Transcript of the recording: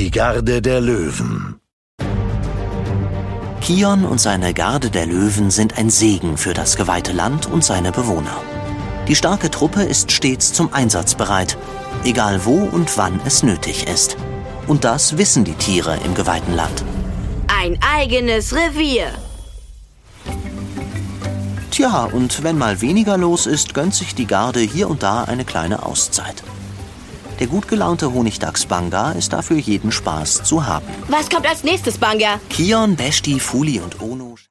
Die Garde der Löwen. Kion und seine Garde der Löwen sind ein Segen für das geweihte Land und seine Bewohner. Die starke Truppe ist stets zum Einsatz bereit, egal wo und wann es nötig ist. Und das wissen die Tiere im geweihten Land. Ein eigenes Revier. Tja, und wenn mal weniger los ist, gönnt sich die Garde hier und da eine kleine Auszeit. Der gut gelaunte Honigdachs Banga ist dafür jeden Spaß zu haben. Was kommt als nächstes, Banga? Kion, Beshti, Fuli und Ono